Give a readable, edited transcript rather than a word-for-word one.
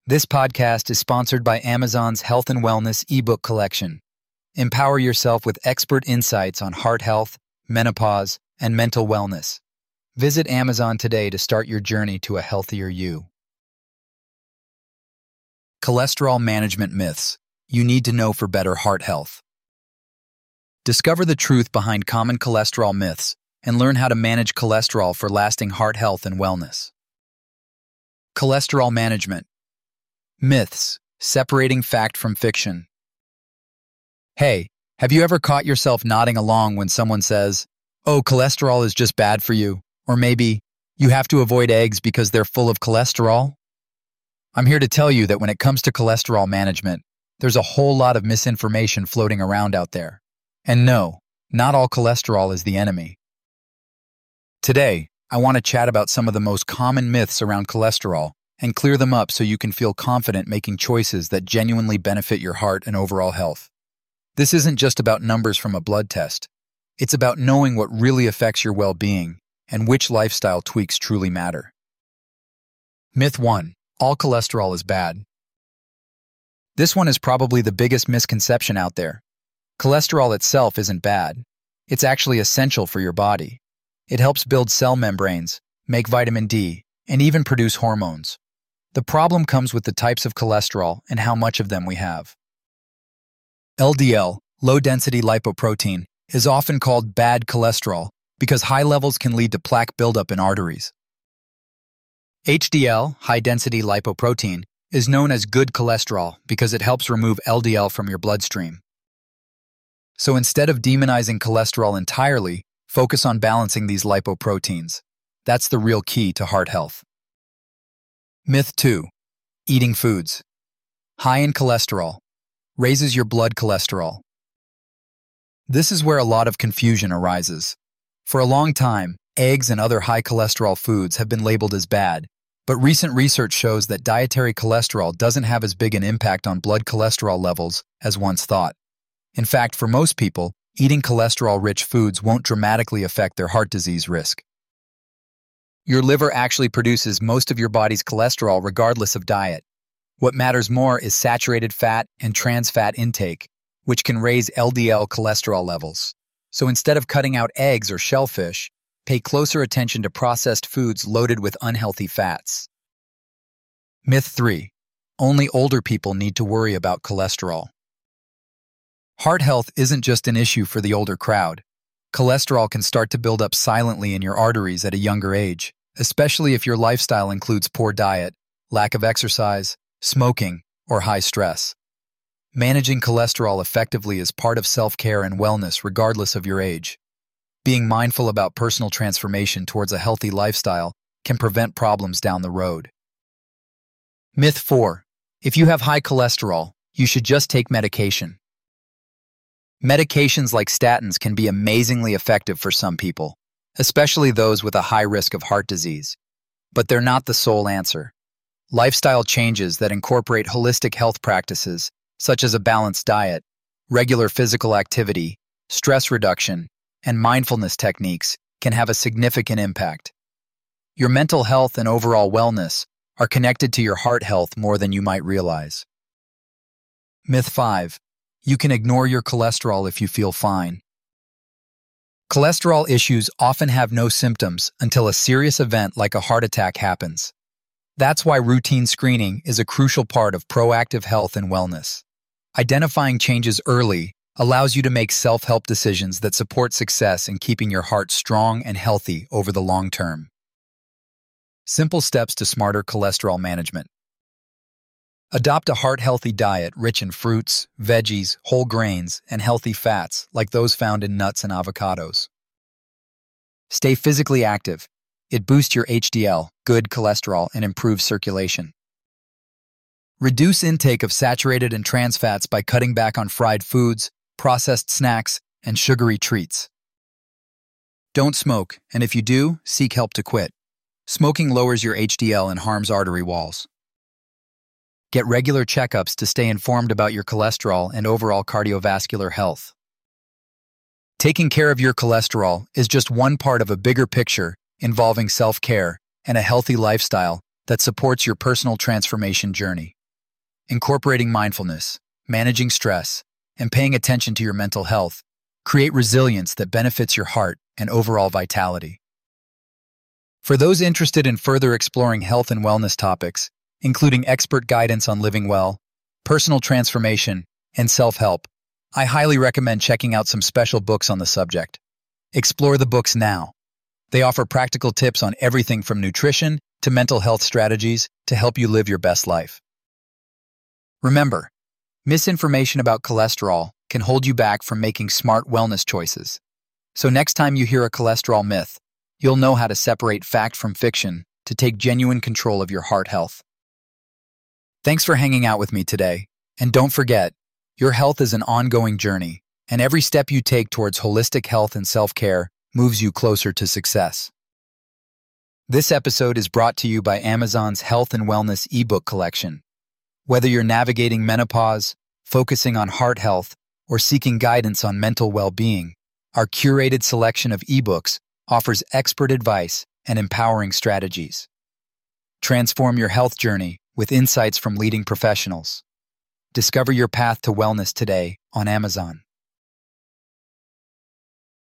This podcast is sponsored by Amazon's Health and Wellness ebook collection. Empower yourself with expert insights on heart health, menopause, and mental wellness. Visit Amazon today to start your journey to a healthier you. Cholesterol management myths you need to know for better heart health. Discover the truth behind common cholesterol myths and learn how to manage cholesterol for lasting heart health and wellness. Cholesterol management. Myths, separating fact from fiction. Hey, have you ever caught yourself nodding along when someone says, "Oh, cholesterol is just bad for you," or maybe, "You have to avoid eggs because they're full of cholesterol"? I'm here to tell you that when it comes to cholesterol management, there's a whole lot of misinformation floating around out there. And no, not all cholesterol is the enemy. Today, I want to chat about some of the most common myths around cholesterol and clear them up so you can feel confident making choices that genuinely benefit your heart and overall health. This isn't just about numbers from a blood test. It's about knowing what really affects your well-being and which lifestyle tweaks truly matter. Myth 1. All cholesterol is bad. This one is probably the biggest misconception out there. Cholesterol itself isn't bad. It's actually essential for your body. It helps build cell membranes, make vitamin D, and even produce hormones. The problem comes with the types of cholesterol and how much of them we have. LDL, low-density lipoprotein, is often called bad cholesterol because high levels can lead to plaque buildup in arteries. HDL, high-density lipoprotein, is known as good cholesterol because it helps remove LDL from your bloodstream. So instead of demonizing cholesterol entirely, focus on balancing these lipoproteins. That's the real key to heart health. Myth 2. Eating foods high in cholesterol raises your blood cholesterol. This is where a lot of confusion arises. For a long time, eggs and other high cholesterol foods have been labeled as bad, but recent research shows that dietary cholesterol doesn't have as big an impact on blood cholesterol levels as once thought. In fact, for most people, eating cholesterol-rich foods won't dramatically affect their heart disease risk. Your liver actually produces most of your body's cholesterol regardless of diet. What matters more is saturated fat and trans fat intake, which can raise LDL cholesterol levels. So instead of cutting out eggs or shellfish, pay closer attention to processed foods loaded with unhealthy fats. Myth 3. Only older people need to worry about cholesterol. Heart health isn't just an issue for the older crowd. Cholesterol can start to build up silently in your arteries at a younger age, especially if your lifestyle includes poor diet, lack of exercise, smoking, or high stress. Managing cholesterol effectively is part of self-care and wellness regardless of your age. Being mindful about personal transformation towards a healthy lifestyle can prevent problems down the road. Myth 4. If you have high cholesterol, you should just take medication. Medications like statins can be amazingly effective for some people, especially those with a high risk of heart disease. But they're not the sole answer. Lifestyle changes that incorporate holistic health practices, such as a balanced diet, regular physical activity, stress reduction, and mindfulness techniques, can have a significant impact. Your mental health and overall wellness are connected to your heart health more than you might realize. Myth 5. You can ignore your cholesterol if you feel fine. Cholesterol issues often have no symptoms until a serious event like a heart attack happens. That's why routine screening is a crucial part of proactive health and wellness. Identifying changes early allows you to make self-help decisions that support success in keeping your heart strong and healthy over the long term. Simple steps to smarter cholesterol management. Adopt a heart-healthy diet rich in fruits, veggies, whole grains, and healthy fats like those found in nuts and avocados. Stay physically active. It boosts your HDL, good cholesterol, and improves circulation. Reduce intake of saturated and trans fats by cutting back on fried foods, processed snacks, and sugary treats. Don't smoke, and if you do, seek help to quit. Smoking lowers your HDL and harms artery walls. Get regular checkups to stay informed about your cholesterol and overall cardiovascular health. Taking care of your cholesterol is just one part of a bigger picture involving self-care and a healthy lifestyle that supports your personal transformation journey. incorporating mindfulness, managing stress, and paying attention to your mental health create resilience that benefits your heart and overall vitality. For those interested in further exploring health and wellness topics, including expert guidance on living well, personal transformation, and self-help, I highly recommend checking out some special books on the subject. Explore the books now. They offer practical tips on everything from nutrition to mental health strategies to help you live your best life. Remember, misinformation about cholesterol can hold you back from making smart wellness choices. So next time you hear a cholesterol myth, you'll know how to separate fact from fiction to take genuine control of your heart health. Thanks for hanging out with me today, and don't forget, your health is an ongoing journey, and every step you take towards holistic health and self-care moves you closer to success. This episode is brought to you by Amazon's Health and Wellness ebook collection. Whether you're navigating menopause, focusing on heart health, or seeking guidance on mental well-being, our curated selection of ebooks offers expert advice and empowering strategies. Transform your health journey with insights from leading professionals. Discover your path to wellness today on Amazon.